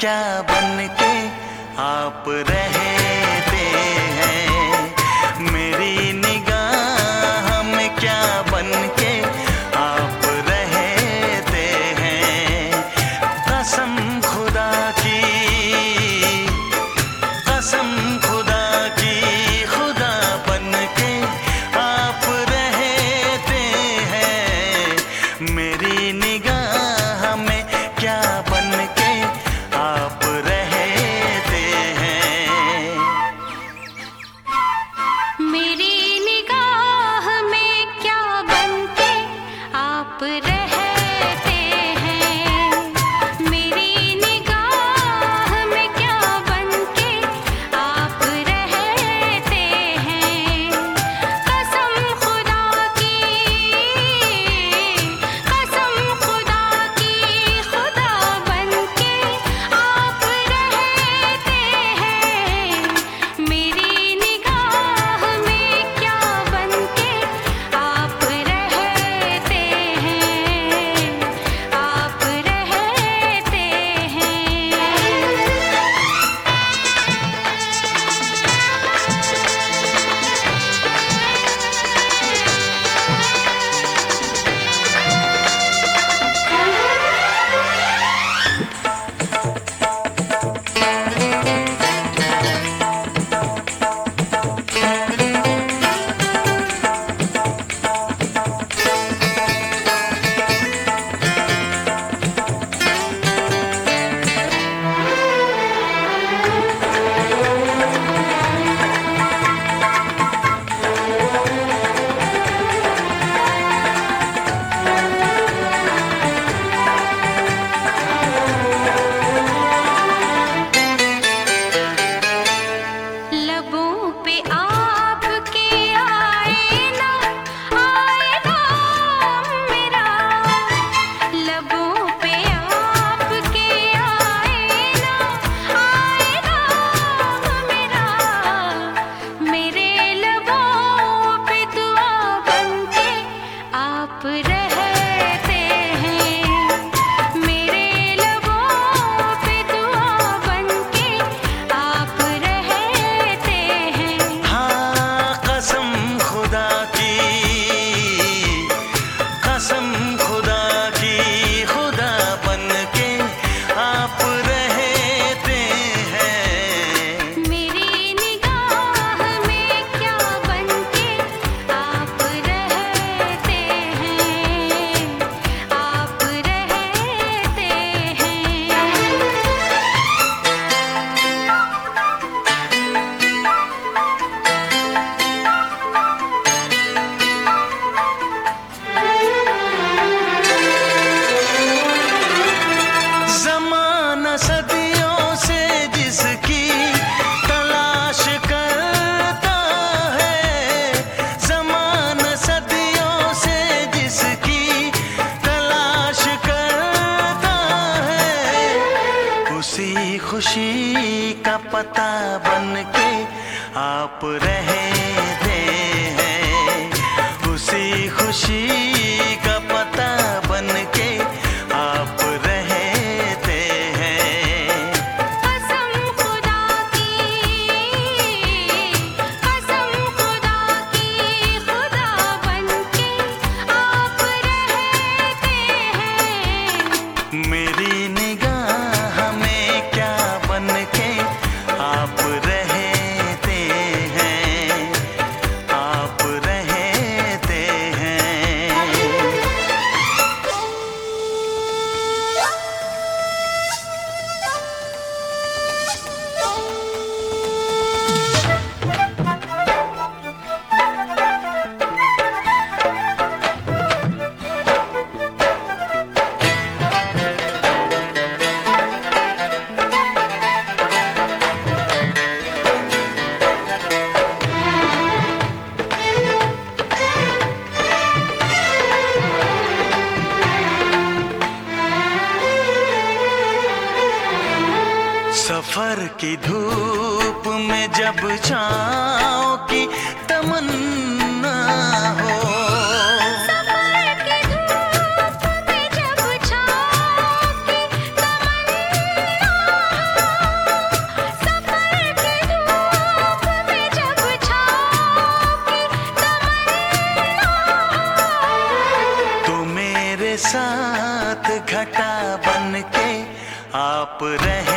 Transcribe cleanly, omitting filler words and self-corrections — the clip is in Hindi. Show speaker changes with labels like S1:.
S1: क्या बन के आप रहते हैं। मेरी निगाह में क्या बन के आप रहते हैं। कसम खुदा की, कसम खुदा की, खुदा बन के आप रहते हैं। मेरी निगाह में क्या बन के आप रहते हैं।
S2: मेरी निगाह में क्या बन के आप रहते हैं। मेरी निगाह में क्या बन के आप रहते हैं। कसम खुदा की, कसम खुदा की, खुदा बन के आप रहते हैं। मेरी निगाह में क्या बन के आप रहते हैं। आप रहते हैं। लबों पे आपके आए ना मेरा। लबों पे आपके आए ना मेरा। मेरे लबों पे दुआ बन के आप रहते हैं। मेरे लबों पे दुआ बन के आप रहते हैं।
S1: हाँ, कसम खुदा की, कसम खुदा की, खुदा बन के आप रहते हैं।
S2: मेरी निगाह में क्या बन के आप रहते हैं। आप रहते हैं।
S1: ज़माना सदियों से जिसकी तलाश करता है। ज़माना सदियों से जिसकी तलाश करता है। उसी खुशी का पता बन के आप रहते हैं। उसी खुशी का पता बन के आप रहते हैं।
S2: कसम खुदा की, कसम खुदा की, खुदा बन के आप रहते हैं।
S1: मेरी निगाह में क्या बन के आप रहते हैं। आप रहते हैं। सफर की धूप में जब छाँव की तमन्ना हो।
S2: सफर की धूप में जब छाँव की तमन्ना
S1: साथ घटा बन के आप रहे